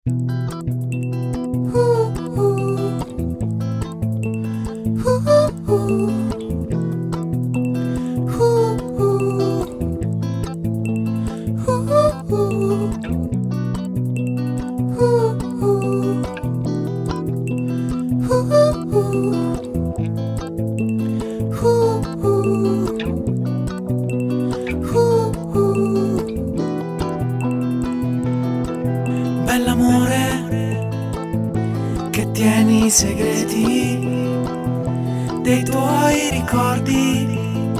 Bell'amore che tieni i segreti dei tuoi ricordi,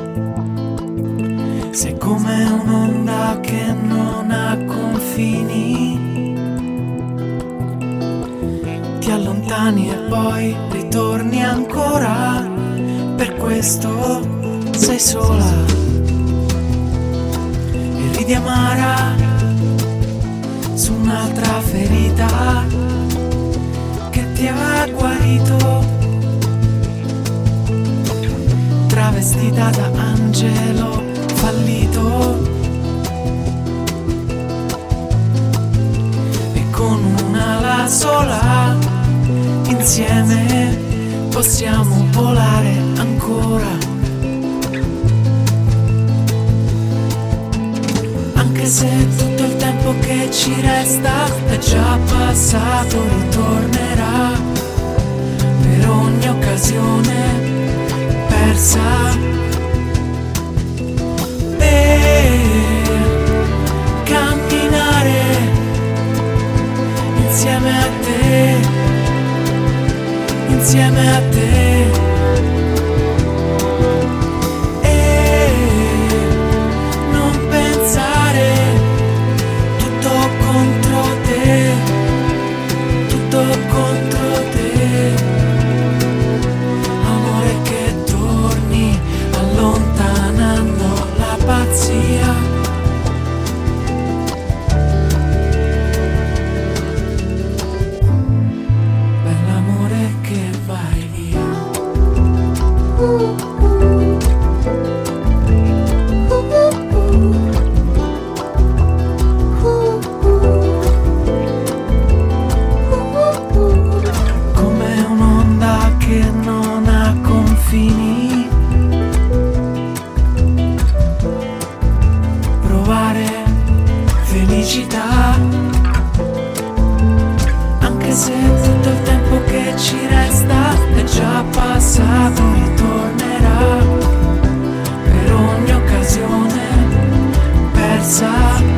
sei come un'onda che non ha confini, ti allontani e poi ritorni ancora, per questo sei sola e ridi amara su un'altra ferita che ti ha guarito, travestita da angelo fallito, e con un'ala sola insieme possiamo volare ancora. Anche se tutto il tempo che ci resta è già passato, ritornerà per ogni occasione persa, per camminare insieme a te, insieme a te. Tutto contro te, amore che torni allontanando la pazzia. Bell'amore che vai via. Provare felicità, anche se tutto il tempo che ci resta è già passato, ritornerà per ogni occasione persa,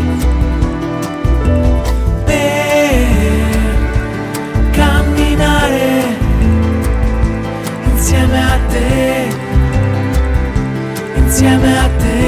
per camminare insieme a te, insieme a te.